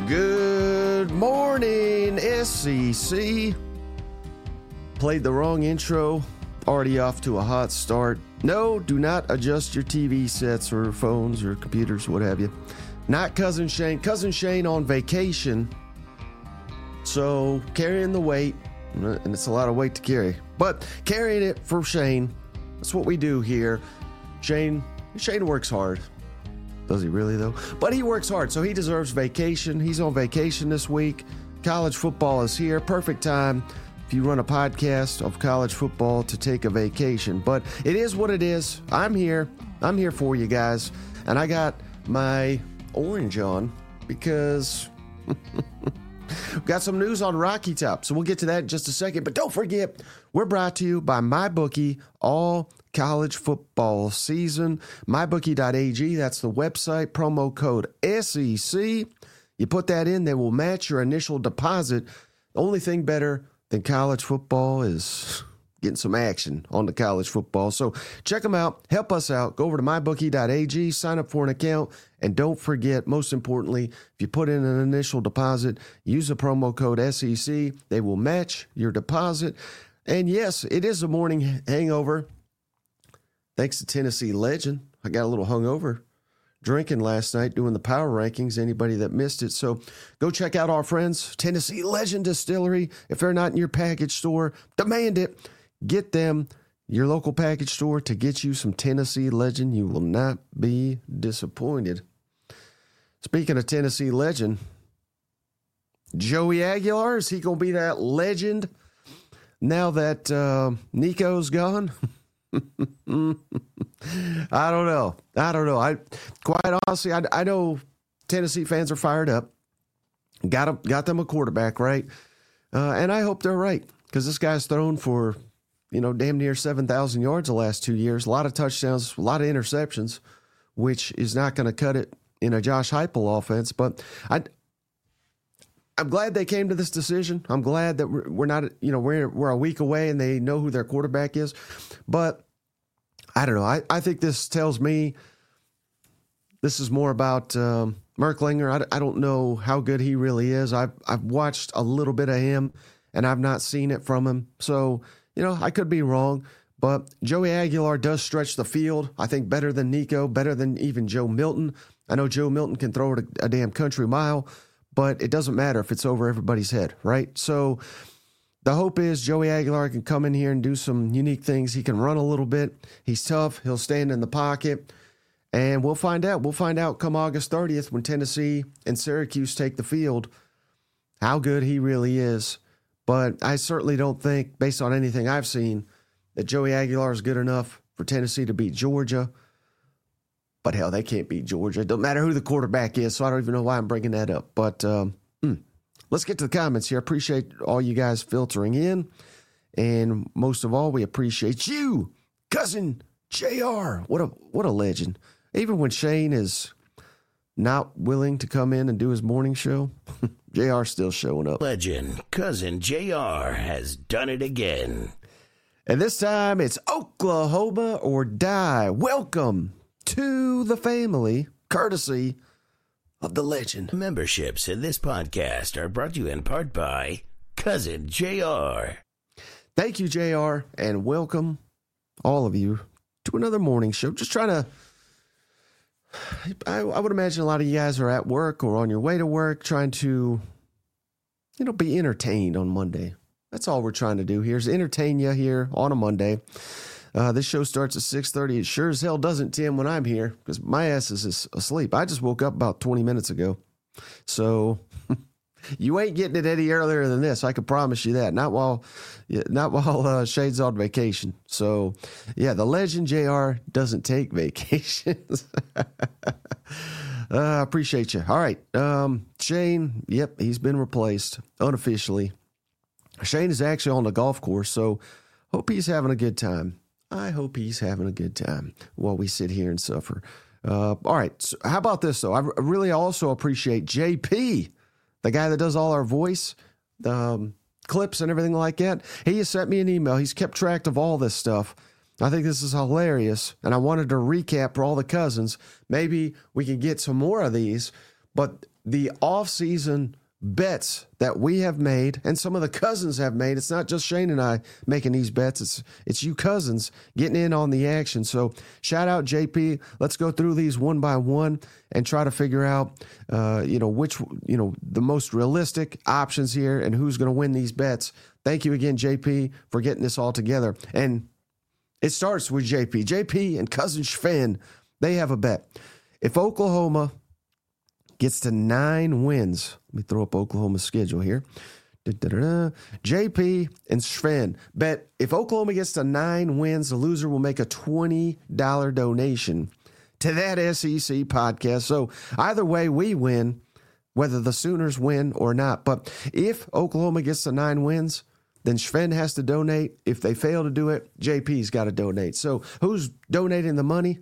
Good morning, SEC. Played the wrong intro. Already off to a hot start. No, do not adjust your TV sets or phones or computers, what have you. Not Cousin Shane. Cousin Shane on vacation. So carrying the weight, and it's a lot of weight to carry, but carrying it for Shane. That's what we do here. Shane works hard. Does he really, though? But he works hard, so he deserves vacation. He's on vacation this week. College football is here. Perfect time if you run a podcast of college football to take a vacation. But it is what it is. I'm here. I'm here for you guys. And I got my orange on because we've got some news on Rocky Top. So we'll get to that in just a second. But don't forget, we're brought to you by MyBookie all college football season. MyBookie.ag, that's the website. Promo code SEC. You put that in, they will match your initial deposit. The only thing better than college football is getting some action on the college football. So check them out. Help us out. Go over to MyBookie.ag, sign up for an account, and don't forget, most importantly, if you put in an initial deposit, use the promo code SEC. They will match your deposit. And yes, it is a morning hangover. Thanks to Tennessee Legend. I got a little hungover drinking last night doing the power rankings, anybody that missed it. So go check out our friends, Tennessee Legend Distillery. If they're not in your package store, demand it. Get them, your local package store, to get you some Tennessee Legend. You will not be disappointed. Speaking of Tennessee Legend, Joey Aguilar, is he going to be that legend now that Nico's gone? I don't know. I quite honestly, I know Tennessee fans are fired up. Got them a quarterback, right? And I hope they're right, because this guy's thrown for, damn near 7,000 yards the last 2 years. A lot of touchdowns, a lot of interceptions, which is not going to cut it in a Josh Heupel offense. But I'm glad they came to this decision. I'm glad that we're not, we're a week away and they know who their quarterback is. But I don't know. I think this tells me this is more about Merklinger. I don't know how good he really is. I've watched a little bit of him and I've not seen it from him. So, I could be wrong. But Joey Aguilar does stretch the field, I think, better than Nico, better than even Joe Milton. I know Joe Milton can throw it a damn country mile, but it doesn't matter if it's over everybody's head, right? So the hope is Joey Aguilar can come in here and do some unique things. He can run a little bit. He's tough. He'll stand in the pocket. And we'll find out. We'll find out come August 30th when Tennessee and Syracuse take the field how good he really is. But I certainly don't think, based on anything I've seen, that Joey Aguilar is good enough for Tennessee to beat Georgia. But hell, they can't beat Georgia. It doesn't matter who the quarterback is, so I don't even know why I'm bringing that up. But let's get to the comments here. I appreciate all you guys filtering in. And most of all, we appreciate you, Cousin JR. What a legend. Even when Shane is not willing to come in and do his morning show, JR's still showing up. Legend, Cousin JR has done it again. And this time it's Oklahoma or die. Welcome to the family, courtesy of the legend. Memberships in this podcast are brought to you in part by Cousin JR. Thank you, JR, and welcome all of you to another morning show. Just trying to, I would imagine a lot of you guys are at work or on your way to work trying to, be entertained on Monday. That's all we're trying to do here is entertain you here on a Monday. This show starts at 6:30. It sure as hell doesn't, Tim, when I'm here, because my ass is asleep. I just woke up about 20 minutes ago. So you ain't getting it any earlier than this. I can promise you that. Not while Shade's on vacation. So, yeah, the legend JR doesn't take vacations. I appreciate you. All right. Shane, yep, he's been replaced unofficially. Shane is actually on the golf course, so hope he's having a good time. I hope he's having a good time while we sit here and suffer. All right. So how about this, though? I really also appreciate JP, the guy that does all our voice clips and everything like that. He has sent me an email. He's kept track of all this stuff. I think this is hilarious, and I wanted to recap for all the cousins. Maybe we can get some more of these, but the off-season bets that we have made and some of the cousins have made. It's not just Shane and I making these bets. It's you cousins getting in on the action. So shout out JP. Let's go through these one by one and try to figure out, which, the most realistic options here and who's going to win these bets. Thank you again, JP, for getting this all together. And it starts with JP. JP and cousin Sven, they have a bet. If Oklahoma gets to 9 wins. Let me throw up Oklahoma's schedule here. JP and Sven bet if Oklahoma gets to 9 wins, the loser will make a $20 donation to that SEC podcast. So either way, we win, whether the Sooners win or not. But if Oklahoma gets to 9 wins, then Sven has to donate. If they fail to do it, JP's got to donate. So who's donating the money?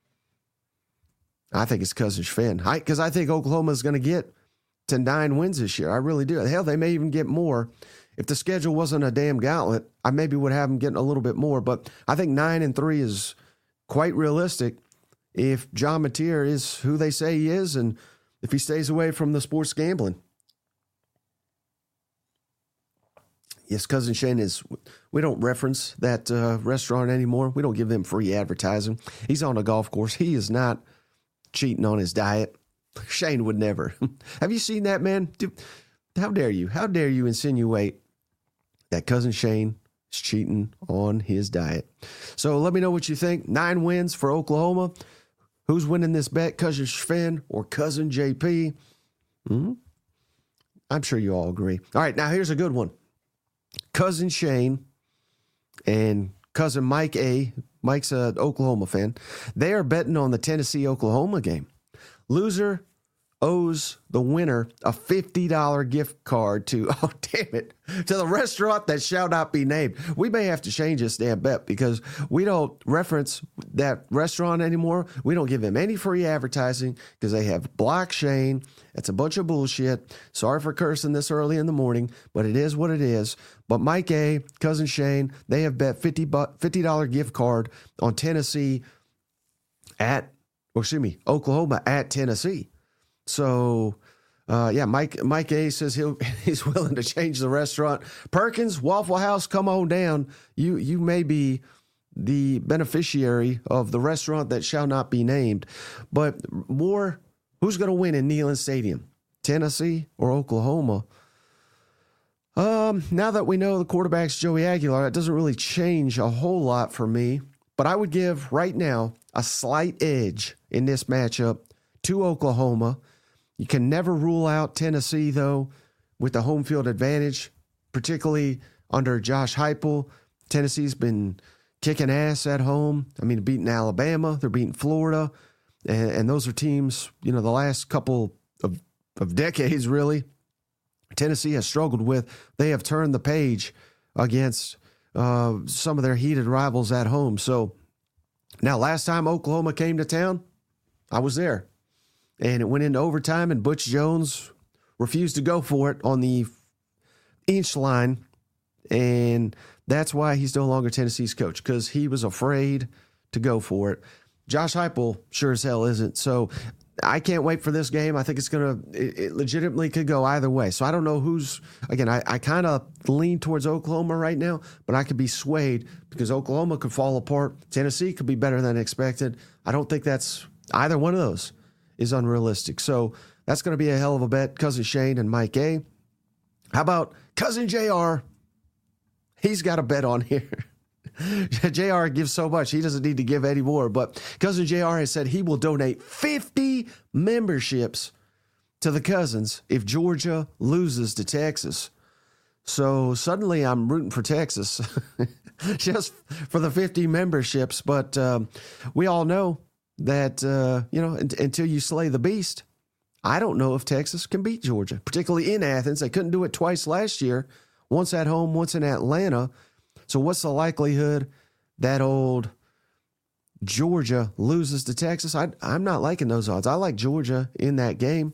I think it's cousin Sven, because I think Oklahoma is going to get to 9 wins this year. I really do. Hell, they may even get more. If the schedule wasn't a damn gauntlet, I maybe would have them getting a little bit more. But I think 9-3 is quite realistic if John Mateer is who they say he is and if he stays away from the sports gambling. Yes, cousin Shane is. We don't reference that restaurant anymore. We don't give them free advertising. He's on a golf course. He is not cheating on his diet. Shane would never. Have you seen that, man? Dude, how dare you? How dare you insinuate that cousin Shane is cheating on his diet? So let me know what you think. 9 wins for Oklahoma. Who's winning this bet? Cousin Sven or cousin JP? I'm sure you all agree. All right, now here's a good one. Cousin Shane and cousin Mike A. Mike's an Oklahoma fan. They are betting on the Tennessee-Oklahoma game. Loser owes the winner a $50 gift card to the restaurant that shall not be named. We may have to change this damn bet because we don't reference that restaurant anymore. We don't give them any free advertising because they have blocked Shane. That's a bunch of bullshit. Sorry for cursing this early in the morning, but it is what it is. But Mike A., cousin Shane, they have bet $50 gift card on Oklahoma at Tennessee. So, Mike A says he's willing to change the restaurant. Perkins, Waffle House, come on down. You may be the beneficiary of the restaurant that shall not be named. But who's going to win in Neyland Stadium? Tennessee or Oklahoma? Now that we know the quarterback's Joey Aguilar, it doesn't really change a whole lot for me. But I would give right now a slight edge in this matchup to Oklahoma. You can never rule out Tennessee, though, with the home field advantage, particularly under Josh Heupel. Tennessee's been kicking ass at home. I mean, beating Alabama, they're beating Florida, and those are teams, the last couple of decades, really, Tennessee has struggled with. They have turned the page against some of their heated rivals at home. So now, last time Oklahoma came to town, I was there. And it went into overtime, and Butch Jones refused to go for it on the inch line. And that's why he's no longer Tennessee's coach, because he was afraid to go for it. Josh Heupel sure as hell isn't. So I can't wait for this game. I think it legitimately could go either way. So I don't know I kind of lean towards Oklahoma right now, but I could be swayed because Oklahoma could fall apart. Tennessee could be better than expected. I don't think that's either one of those is unrealistic. So that's going to be a hell of a bet. Cousin Shane and Mike A. How about cousin JR? He's got a bet on here. JR gives so much, he doesn't need to give any more. But cousin JR has said he will donate 50 memberships to the Cousins if Georgia loses to Texas. So suddenly I'm rooting for Texas just for the 50 memberships. But we all know that, until you slay the beast, I don't know if Texas can beat Georgia, particularly in Athens. They couldn't do it twice last year, once at home, once in Atlanta. So what's the likelihood that old Georgia loses to Texas? I'm not liking those odds. I like Georgia in that game.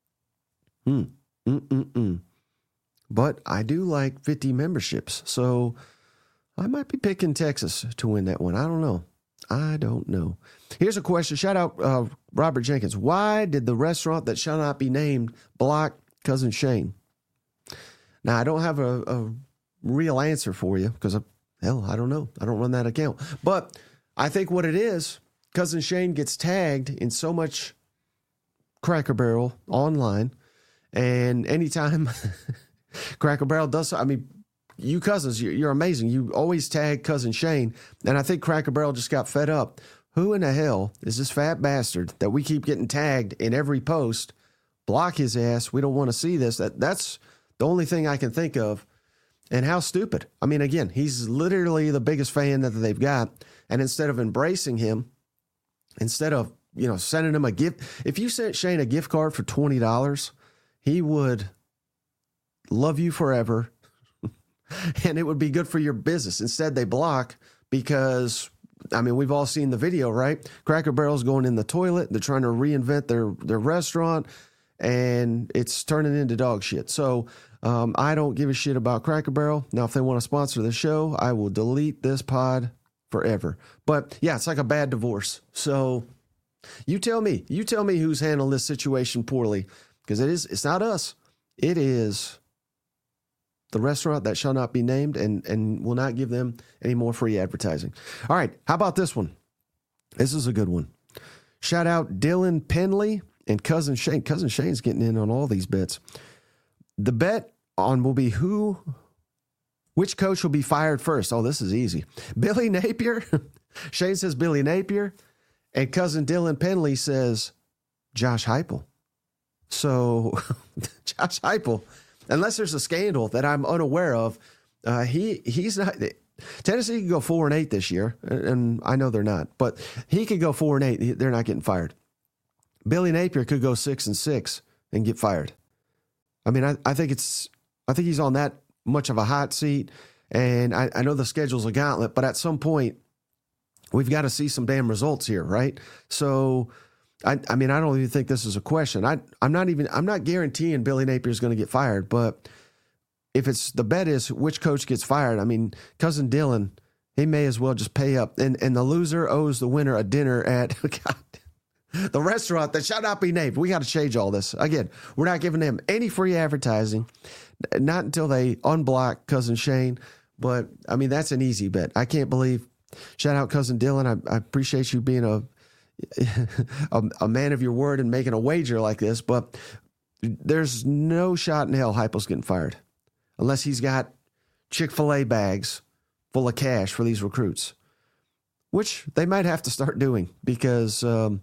But I do like 50 memberships. So I might be picking Texas to win that one. I don't know. Here's a question. Shout out Robert Jenkins. Why did the restaurant that shall not be named block Cousin Shane? Now, I don't have a real answer for you because, hell, I don't know. I don't run that account. But I think what it is, Cousin Shane gets tagged in so much Cracker Barrel online, and anytime Cracker Barrel does, I mean, you cousins, you're amazing. You always tag Cousin Shane, and I think Cracker Barrel just got fed up. Who in the hell is this fat bastard that we keep getting tagged in every post? Block his ass. We don't want to see this. That's the only thing I can think of. And how stupid. I mean, again, he's literally the biggest fan that they've got. And instead of embracing him, instead of, sending him a gift, if you sent Shane a gift card for $20, he would love you forever. And it would be good for your business. Instead, they block because, I mean, we've all seen the video, right? Cracker Barrel's going in the toilet. They're trying to reinvent their restaurant, and it's turning into dog shit. So I don't give a shit about Cracker Barrel. Now, if they want to sponsor the show, I will delete this pod forever. But yeah, it's like a bad divorce. So you tell me who's handling this situation poorly, because it's not us. It is the restaurant that shall not be named, and will not give them any more free advertising. All right, how about this one? This is a good one. Shout out Dylan Penley and Cousin Shane. Cousin Shane's getting in on all these bets. The bet on will be which coach will be fired first. Oh, this is easy. Billy Napier. Shane says Billy Napier, and Cousin Dylan Penley says Josh Heupel. So Josh Heupel, unless there's a scandal that I'm unaware of, he's not. Tennessee can go 4-8 this year, and I know they're not, but he could go 4-8. They're not getting fired. Billy Napier could go 6-6 and get fired. I mean, I think he's on that much of a hot seat, and I know the schedule's a gauntlet, but at some point we've got to see some damn results here, right? So. I mean, I don't even think this is a question. I'm not guaranteeing Billy Napier is going to get fired, but if the bet is which coach gets fired, I mean, Cousin Dylan, he may as well just pay up. And the loser owes the winner a dinner at the restaurant that shall not be named. We got to change all this. Again, we're not giving them any free advertising, not until they unblock Cousin Shane. But, I mean, that's an easy bet. I can't believe. Shout out Cousin Dylan. I appreciate you being a man of your word and making a wager like this, but there's no shot in hell Heupel's getting fired unless he's got Chick-fil-A bags full of cash for these recruits, which they might have to start doing because well,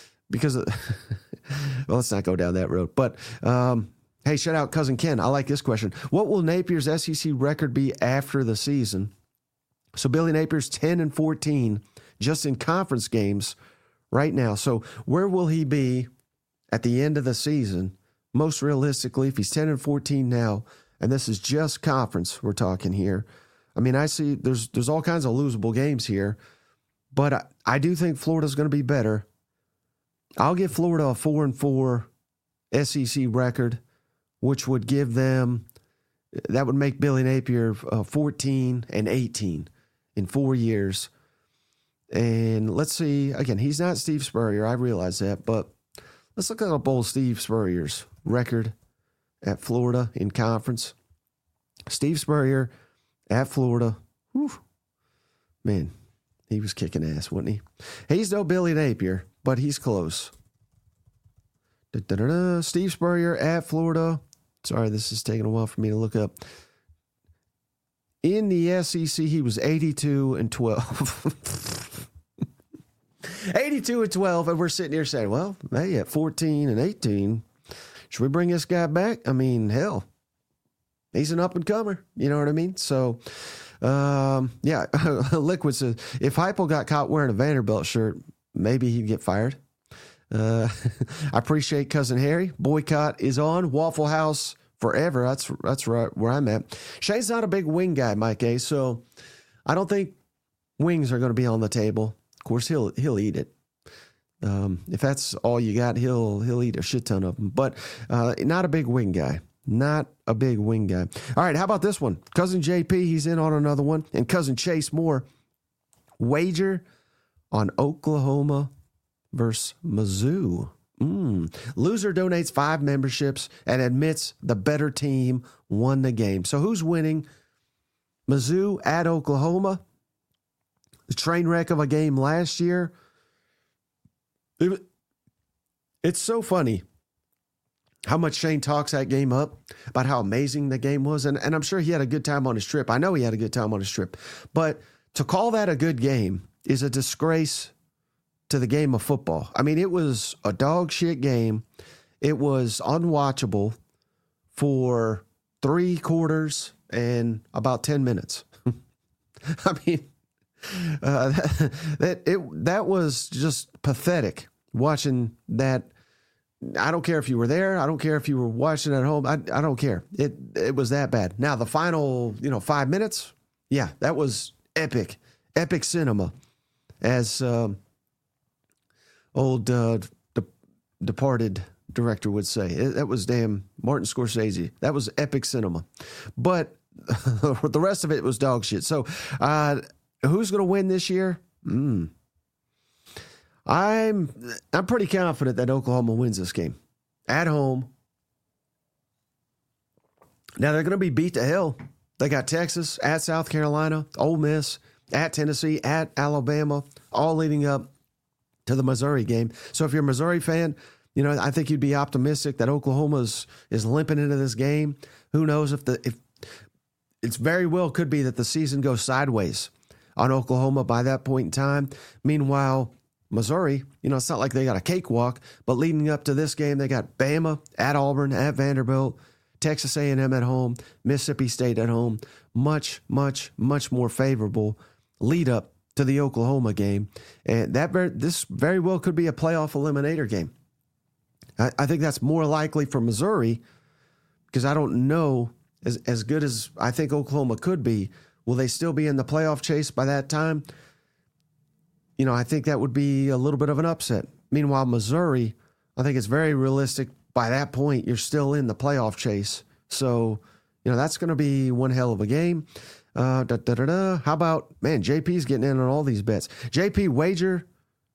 let's not go down that road. But hey, shout out Cousin Ken. I like this question. What will Napier's SEC record be after the season? So Billy Napier's 10-14 just in conference games right now. So where will he be at the end of the season? Most realistically, if he's 10-14 now, and this is just conference we're talking here. I mean, I see there's all kinds of losable games here, but I do think Florida's going to be better. I'll give Florida a 4-4 SEC record, which would give them, that would make Billy Napier 14-18 in 4 years. And let's see, again, he's not Steve Spurrier. I realize that, but let's look up old Steve Spurrier's record at Florida in conference. Steve Spurrier at Florida. Whew, man, he was kicking ass, wasn't he? He's no Billy Napier, but he's close. Steve Spurrier at Florida. Sorry, this is taking a while for me to look up. In the SEC, he was 82-12. 82-12, and we're sitting here saying, well, hey, at 14-18, should we bring this guy back? I mean, hell, he's an up-and-comer. You know what I mean? So, yeah, Liquid says, if Heupel got caught wearing a Vanderbilt shirt, maybe he'd get fired. I appreciate Cousin Harry. Boycott is on. Waffle House forever. That's right where I'm at. Shane's not a big wing guy, Mike A., so I don't think wings are going to be on the table. Of course, he'll eat it. If that's all you got, he'll eat a shit ton of them. But not a big wing guy. Not a big wing guy. All right, how about this one? Cousin JP, he's in on another one. And Cousin Chase Moore, wager on Oklahoma versus Mizzou. Loser donates 5 memberships and admits the better team won the game. So who's winning? Mizzou at Oklahoma. The train wreck of a game last year. It's so funny how much Shane talks that game up, about how amazing the game was. And I'm sure he had a good time on his trip. I know he had a good time on his trip. But to call that a good game is a disgrace to the game of football. I mean, it was a dog shit game. It was unwatchable for 3 quarters and about 10 minutes. I mean, that was just pathetic watching that. I don't care if you were there. I don't care if you were watching at home. I don't care. It was that bad. Now, the final, 5 minutes, yeah, that was epic. Epic cinema, as old departed director would say. That was damn Martin Scorsese. That was epic cinema. But the rest of it was dog shit. So who's going to win this year? I'm pretty confident that Oklahoma wins this game at home. Now they're going to be beat to hell. They got Texas, at South Carolina, Ole Miss, at Tennessee, at Alabama, all leading up to the Missouri game. So if you're a Missouri fan, I think you'd be optimistic that Oklahoma is limping into this game. Who knows if it's very well could be that the season goes sideways on Oklahoma by that point in time. Meanwhile, Missouri, it's not like they got a cakewalk, but leading up to this game, they got Bama at Auburn, at Vanderbilt, Texas A&M at home, Mississippi State at home. Much, much, much more favorable lead up to the Oklahoma game. And this very well could be a playoff eliminator game. I think that's more likely for Missouri because I don't know, as good as I think Oklahoma could be, will they still be in the playoff chase by that time? I think that would be a little bit of an upset. Meanwhile, Missouri, I think it's very realistic. By that point, you're still in the playoff chase. So, that's going to be one hell of a game. How about, JP's getting in on all these bets. JP, wager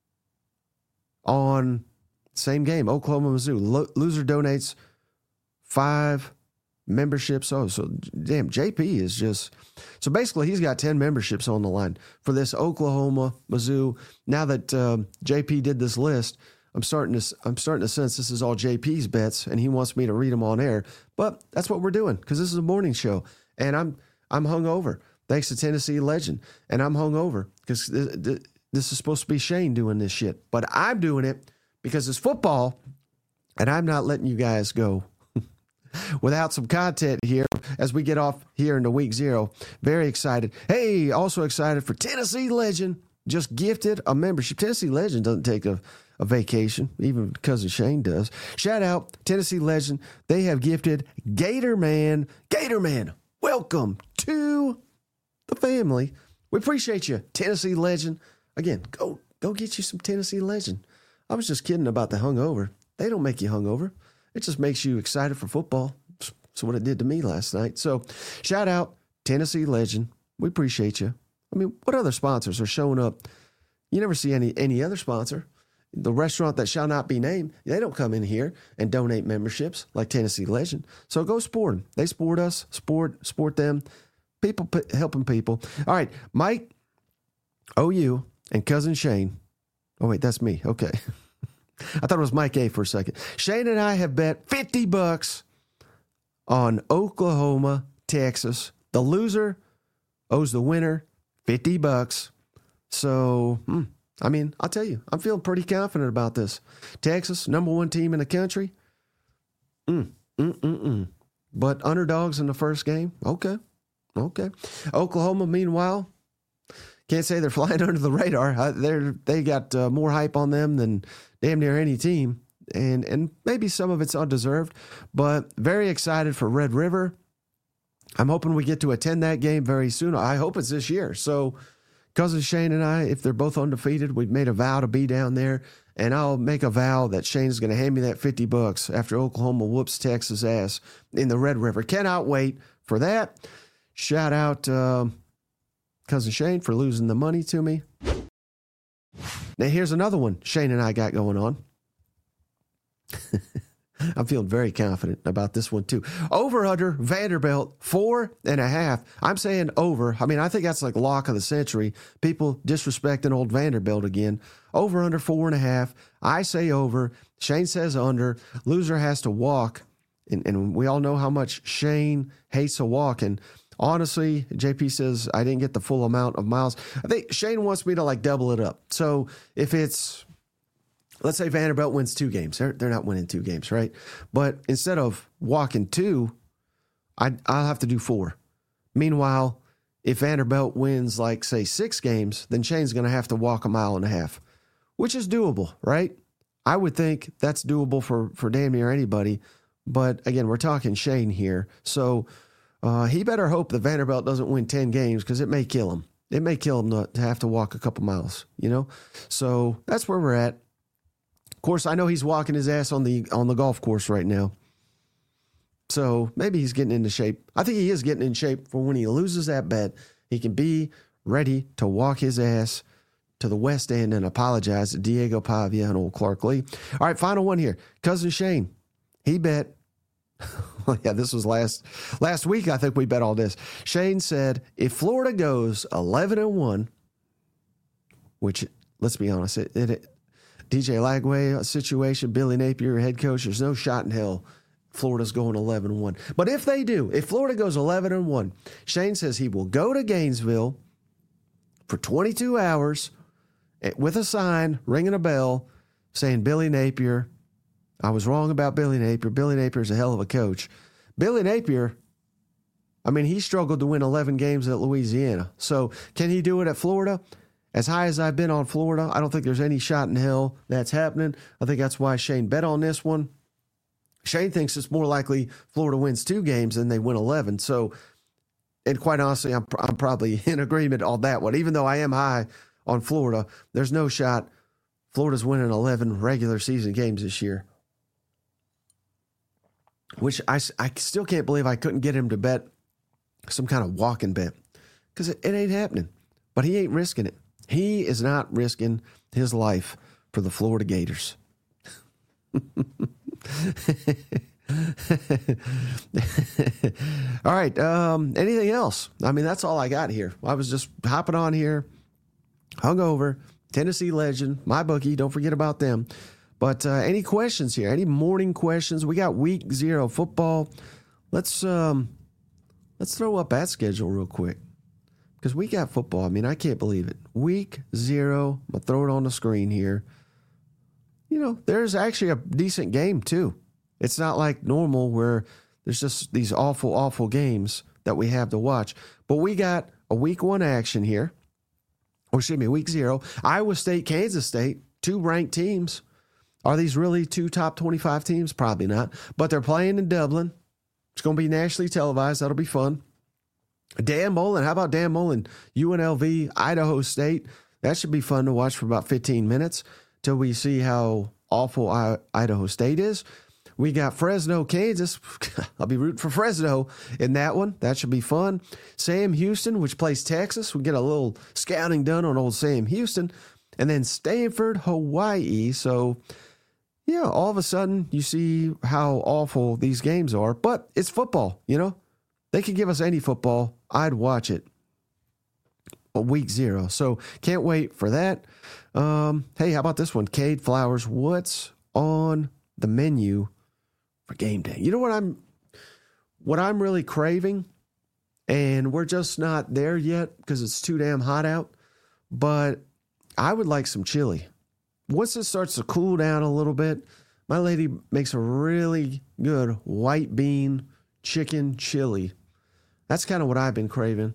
on same game, Oklahoma, Mizzou. Loser donates 5 memberships. Oh, so damn, JP is just... So basically, he's got 10 memberships on the line for this Oklahoma, Mizzou. Now that JP did this list, I'm starting to sense this is all JP's bets, and he wants me to read them on air. But that's what we're doing because this is a morning show, and I'm hungover thanks to Tennessee Legend, and I'm hungover because this is supposed to be Shane doing this shit, but I'm doing it because it's football, and I'm not letting you guys go without some content here as we get off here into week 0. Very excited. Hey, also excited for Tennessee Legend. Just gifted a membership. Tennessee Legend doesn't take a vacation. Even Cousin Shane does. Shout out Tennessee Legend. They have gifted Gatorman. Gatorman, welcome to the family. We appreciate you, Tennessee Legend. Again, go get you some Tennessee Legend. I was just kidding about the hungover. They don't make you hungover. It just makes you excited for football. That's what it did to me last night. So shout out Tennessee Legend. We appreciate you. I mean, what other sponsors are showing up? You never see any other sponsor. The restaurant that shall not be named, they don't come in here and donate memberships like Tennessee Legend. So go support them. They support us, support them. People helping people. All right, Mike, OU, and Cousin Shane. Oh, wait, that's me. Okay. I thought it was Mike A for a second. Shane and I have bet $50 on Oklahoma, Texas. The loser owes the winner $50. So, I mean, I'll tell you, I'm feeling pretty confident about this. Texas, number 1 team in the country. But underdogs in the first game. Okay. Oklahoma, meanwhile, can't say they're flying under the radar. They got more hype on them than damn near any team, and maybe some of it's undeserved, but very excited for Red River. I'm hoping we get to attend that game very soon. I hope it's this year. So Cousin Shane and I, if they're both undefeated, we've made a vow to be down there, and I'll make a vow that Shane's going to hand me that $50 after Oklahoma whoops Texas ass in the Red River. Cannot wait for that. Shout out Cousin Shane for losing the money to me. Now, here's another one Shane and I got going on. I'm feeling very confident about this one, too. Over under Vanderbilt, 4.5. I'm saying over. I mean, I think that's like lock of the century. People disrespecting old Vanderbilt again. Over under 4.5. I say over. Shane says under. Loser has to walk. And we all know how much Shane hates a walk. And honestly, JP says I didn't get the full amount of miles. I think Shane wants me to like double it up. So if it's, let's say Vanderbilt wins 2 games. They're not winning 2 games, right? But instead of walking 2, I'll have to do 4. Meanwhile, if Vanderbilt wins like, say, 6 games, then Shane's going to have to walk 1.5 miles, which is doable, right? I would think that's doable for damn near anybody. But again, we're talking Shane here. So he better hope that Vanderbilt doesn't win 10 games because it may kill him. It may kill him to have to walk a couple miles, you know? So that's where we're at. Of course, I know he's walking his ass on the golf course right now. So maybe he's getting into shape. I think he is getting in shape for when he loses that bet. He can be ready to walk his ass to the West End and apologize to Diego Pavia and old Clark Lee. All right, final one here. Cousin Shane, he bet. Yeah, this was last week. I think we bet all this. Shane said if Florida goes 11-1, which let's be honest, DJ Lagway situation, Billy Napier, head coach. There's no shot in hell Florida's going 11-1. But if they do, if Florida goes 11-1, Shane says he will go to Gainesville for 22 hours with a sign, ringing a bell, saying Billy Napier. I was wrong about Billy Napier. Billy Napier's a hell of a coach. Billy Napier, I mean, he struggled to win 11 games at Louisiana. So can he do it at Florida? As high as I've been on Florida, I don't think there's any shot in hell that's happening. I think that's why Shane bet on this one. Shane thinks it's more likely Florida wins 2 games than they win 11. So, and quite honestly, I'm probably in agreement on that one. Even though I am high on Florida, there's no shot Florida's winning 11 regular season games this year. Which I still can't believe I couldn't get him to bet some kind of walking bet. Because it ain't happening. But he ain't risking it. He is not risking his life for the Florida Gators. All right. Anything else? I mean, that's all I got here. I was just hopping on here. Hungover. Tennessee legend. My bookie. Don't forget about them. But any questions here? Any morning questions? We got week 0 football. Let's throw up that schedule real quick. Because we got football. I mean, I can't believe it. Week 0. I'm going to throw it on the screen here. You know, there's actually a decent game, too. It's not like normal where there's just these awful, awful games that we have to watch. But we got a week 1 action here. Or excuse me, week 0. Iowa State, Kansas State, 2 ranked teams. Are these really 2 top 25 teams? Probably not. But they're playing in Dublin. It's going to be nationally televised. That'll be fun. Dan Mullen. How about Dan Mullen? UNLV, Idaho State. That should be fun to watch for about 15 minutes till we see how awful Idaho State is. We got Fresno, Kansas. I'll be rooting for Fresno in that one. That should be fun. Sam Houston, which plays Texas. We get a little scouting done on old Sam Houston. And then Stanford, Hawaii. So, yeah, all of a sudden you see how awful these games are. But it's football, you know. They could give us any football. I'd watch it. Week 0. So can't wait for that. Hey, how about this one? Cade Flowers. What's on the menu for game day? You know what I'm really craving, and we're just not there yet because it's too damn hot out, but I would like some chili. Once it starts to cool down a little bit, my lady makes a really good white bean chicken chili. That's kind of what I've been craving.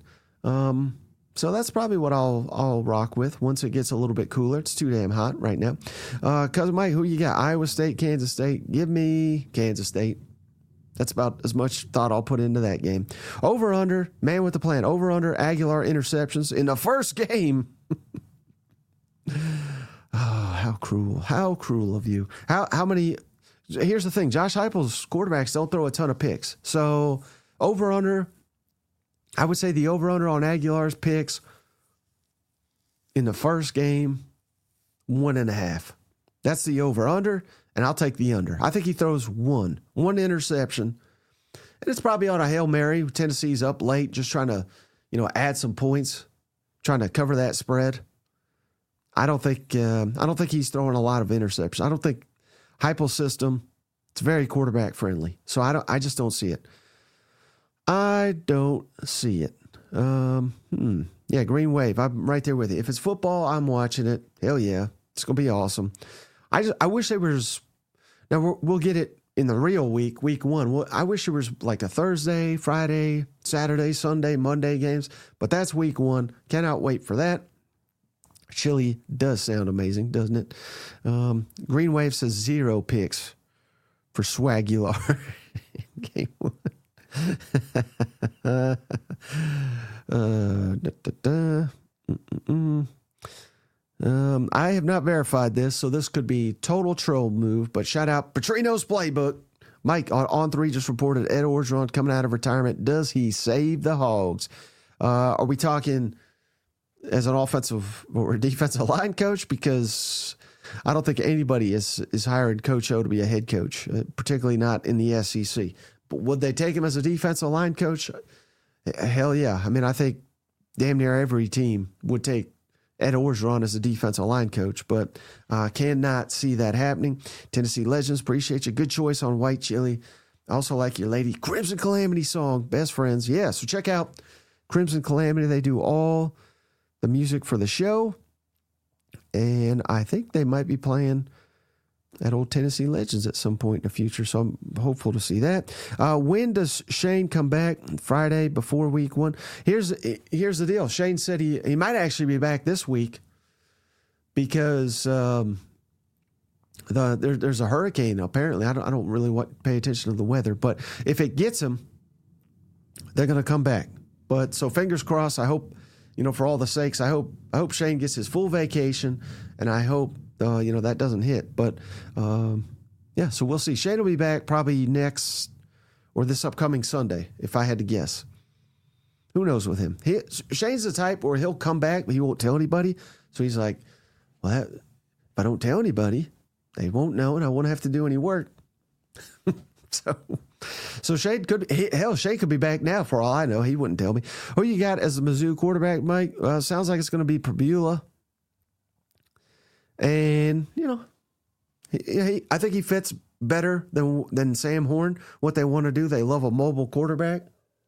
So that's probably what I'll rock with once it gets a little bit cooler. It's too damn hot right now. Cousin Mike, who you got? Iowa State, Kansas State. Give me Kansas State. That's about as much thought I'll put into that game. Over under, man with the plan. Over under Aguilar interceptions in the first game. Oh, how cruel. How cruel of you. How many? Here's the thing. Josh Heupel's quarterbacks don't throw a ton of picks. So over under, I would say the over-under on Aguilar's picks in the first game 1.5. That's the over-under, and I'll take the under. I think he throws one interception, and it's probably on a Hail Mary. Tennessee's up late, just trying to, add some points, trying to cover that spread. I don't think he's throwing a lot of interceptions. I don't think Heupel's system, it's very quarterback friendly. So I just don't see it. I don't see it. Yeah, Green Wave. I'm right there with you. If it's football, I'm watching it. Hell yeah, it's gonna be awesome. I wish there was. Now we'll get it in the real week 1. I wish there was like a Thursday, Friday, Saturday, Sunday, Monday games, but that's week 1. Cannot wait for that. Chili does sound amazing, doesn't it? Green Wave says 0 picks for Swagular. Game 1. I have not verified this, so this could be total troll move, but shout out Petrino's Playbook. Mike on 3 just reported Ed Orgeron coming out of retirement. Does he save the Hogs? Are we talking as an offensive or defensive line coach? Because I don't think anybody is hiring Coach O to be a head coach, particularly not in the SEC. But would they take him as a defensive line coach? Hell yeah. I mean, I think damn near every team would take Ed Orgeron as a defensive line coach, but cannot see that happening. Tennessee Legends, appreciate you. Good choice on White Chili. I also like your Lady Crimson Calamity song, Best Friends. Yeah, so check out Crimson Calamity. They do all the music for the show, and I think they might be playing at Old Tennessee Legends at some point in the future, so I'm hopeful to see that. When does Shane come back? Friday before week 1. Here's the deal. Shane said he might actually be back this week because there's a hurricane apparently. I don't really pay attention to the weather, but if it gets him, they're going to come back. But so fingers crossed. I hope, for all the sakes, I hope Shane gets his full vacation, and I hope that doesn't hit. But, yeah, so we'll see. Shane will be back probably next or this upcoming Sunday, if I had to guess. Who knows with him? Shane's the type where he'll come back, but he won't tell anybody. So he's like, well, if I don't tell anybody, they won't know, and I won't have to do any work. So Shane could be back now for all I know. He wouldn't tell me. Who you got as the Mizzou quarterback, Mike? Sounds like it's going to be Prbula. And, I think he fits better than Sam Horn, what they want to do. They love a mobile quarterback.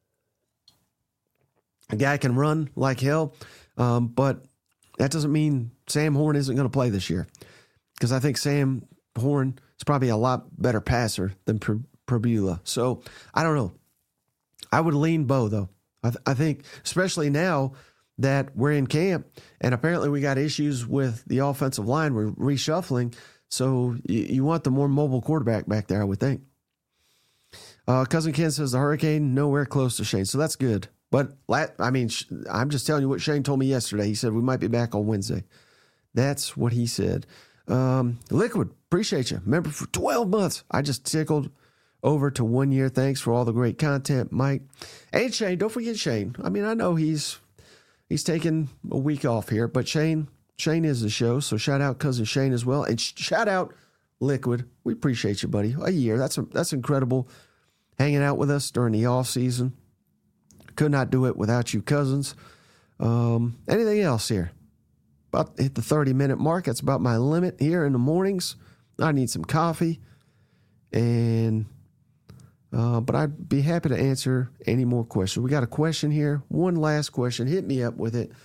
A guy can run like hell, but that doesn't mean Sam Horn isn't going to play this year. Because I think Sam Horn is probably a lot better passer than Prbula. So, I don't know. I would lean Bo, though. I think, especially now that we're in camp, and apparently we got issues with the offensive line. We're reshuffling, so you want the more mobile quarterback back there, I would think. Cousin Ken says the Hurricane nowhere close to Shane, so that's good. But, I'm just telling you what Shane told me yesterday. He said we might be back on Wednesday. That's what he said. Liquid, appreciate you. Member for 12 months. I just tickled over to 1 year. Thanks for all the great content, Mike. And Shane, don't forget Shane. I know he's taking a week off here, but Shane is the show, so shout out Cousin Shane as well. And shout out Liquid. We appreciate you, buddy. A year. That's incredible. Hanging out with us during the off season. Could not do it without you, cousins. Anything else here? About to hit the 30-minute mark. That's about my limit here in the mornings. I need some coffee. And but I'd be happy to answer any more questions. We got a question here. One last question. Hit me up with it.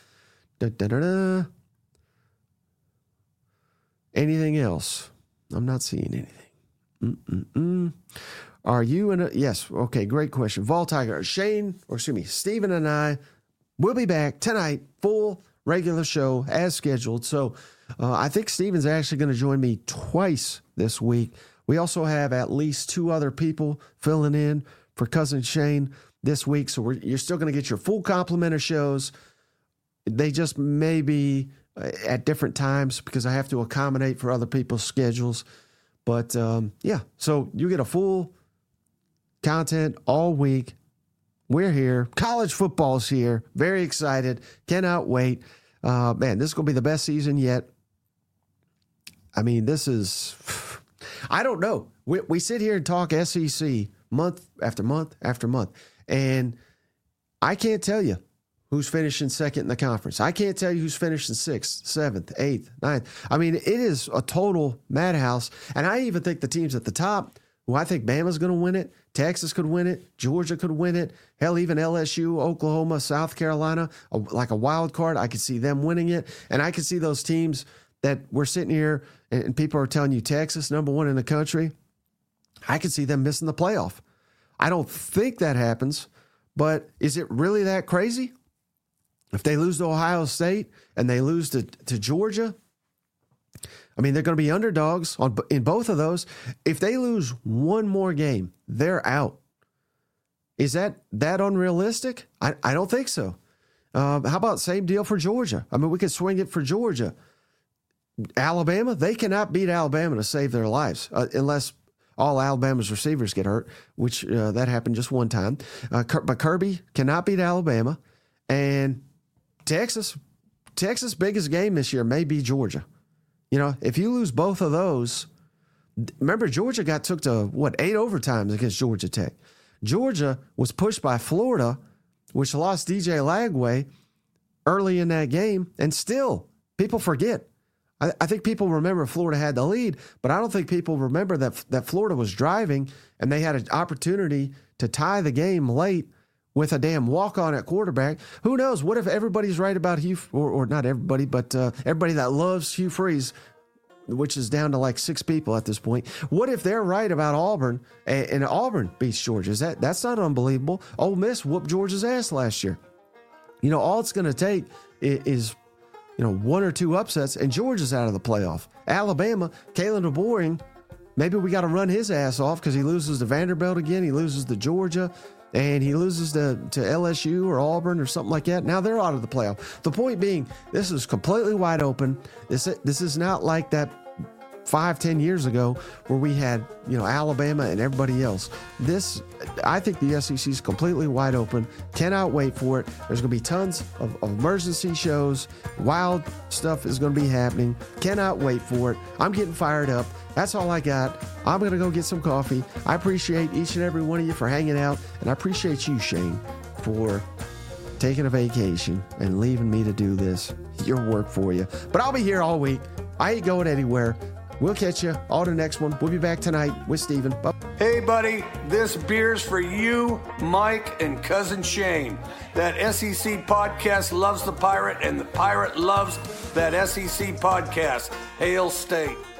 Anything else? I'm not seeing anything. Are you in a... Yes. Okay, great question. Vol Tiger. Steven and I will be back tonight. Full regular show as scheduled. So I think Steven's actually going to join me twice this week. We also have at least 2 other people filling in for Cousin Shane this week. So you're still going to get your full complement of shows. They just may be at different times because I have to accommodate for other people's schedules. But, yeah, so you get a full content all week. We're here. College football's here. Very excited. Cannot wait. Man, this is going to be the best season yet. I mean, this is, I don't know. We sit here and talk SEC month after month after month, and I can't tell you who's finishing second in the conference. I can't tell you who's finishing 6th, 7th, 8th, 9th. I mean, it is a total madhouse, and I even think the teams at the top, who I think Bama's going to win it, Texas could win it, Georgia could win it, hell, even LSU, Oklahoma, South Carolina, like a wild card, I could see them winning it, and I could see those teams that we're sitting here and people are telling you Texas, number 1 in the country, I could see them missing the playoff. I don't think that happens, but is it really that crazy? If they lose to Ohio State and they lose to Georgia, I mean, they're going to be underdogs in both of those. If they lose one more game, they're out. Is that unrealistic? I don't think so. How about same deal for Georgia? I mean, we could swing it for Georgia. Alabama, they cannot beat Alabama to save their lives unless all Alabama's receivers get hurt, which that happened just one time. But Kirby cannot beat Alabama. And Texas' biggest game this year may be Georgia. You know, if you lose both of those, remember Georgia took to 8 overtimes against Georgia Tech. Georgia was pushed by Florida, which lost DJ Lagway early in that game, and still people forget. I think people remember Florida had the lead, but I don't think people remember that Florida was driving and they had an opportunity to tie the game late with a damn walk-on at quarterback. Who knows? What if everybody's right about Hugh, or not everybody, but everybody that loves Hugh Freeze, which is down to like 6 people at this point. What if they're right about Auburn and Auburn beats Georgia? That's not unbelievable. Ole Miss whooped Georgia's ass last year. You know, all it's going to take is 1 or 2 upsets, and Georgia's out of the playoff. Alabama, Kalen DeBoer, maybe we got to run his ass off because he loses to Vanderbilt again. He loses to Georgia, and he loses to LSU or Auburn or something like that. Now they're out of the playoff. The point being, this is completely wide open. This is not like that 5-10 years ago where we had, Alabama and everybody else. This, I think the SEC is completely wide open. Cannot wait for it. There's going to be tons of emergency shows. Wild stuff is going to be happening. Cannot wait for it. I'm getting fired up. That's all I got. I'm going to go get some coffee. I appreciate each and every one of you for hanging out, and I appreciate you, Shane, for taking a vacation and leaving me to do this, your work for you. But I'll be here all week. I ain't going anywhere. We'll catch you on the next one. We'll be back tonight with Steven. Bye. Hey, buddy, this beer's for you, Mike, and Cousin Shane. That SEC podcast loves the Pirate, and the Pirate loves that SEC podcast. Hail State.